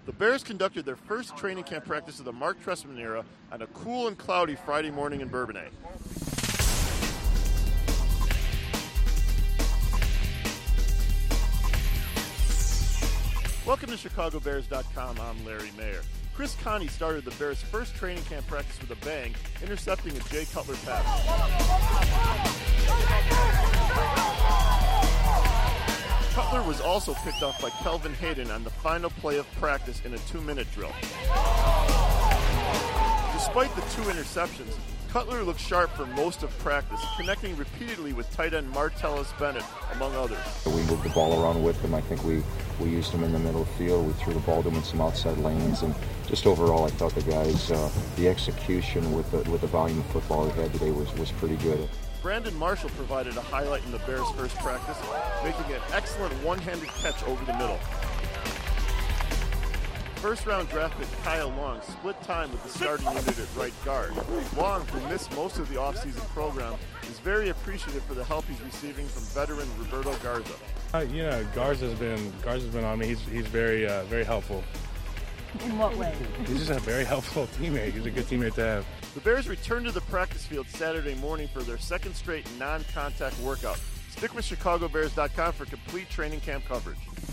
The Bears conducted their first training camp practice of the Mark Trestman era on a cool and cloudy Friday morning in Bourbonnais. Welcome to ChicagoBears.com. I'm Larry Mayer. Chris Connie started the Bears' first training camp practice with a bang, intercepting a Jay Cutler pass. Cutler was also picked off by Kelvin Hayden on the final play of practice in a 2-minute drill. Despite the 2 interceptions, Cutler looked sharp for most of practice, connecting repeatedly with tight end Martellus Bennett, among others. We moved the ball around with him. I think we used him in the middle of the field. We threw the ball to him in some outside lanes, and just overall, I thought the guys, the execution with the volume of football they had today was pretty good. Brandon Marshall provided a highlight in the Bears' first practice, making an excellent one-handed catch over the middle. First-round draft pick Kyle Long split time with the starting unit at right guard. Long, who missed most of the offseason program, is very appreciative for the help he's receiving from veteran Roberto Garza. Garza's been on me. He's very helpful. In what way? He's just a very helpful teammate. He's a good teammate to have. The Bears returned to the practice field Saturday morning for their second straight non-contact workout. Stick with ChicagoBears.com for complete training camp coverage.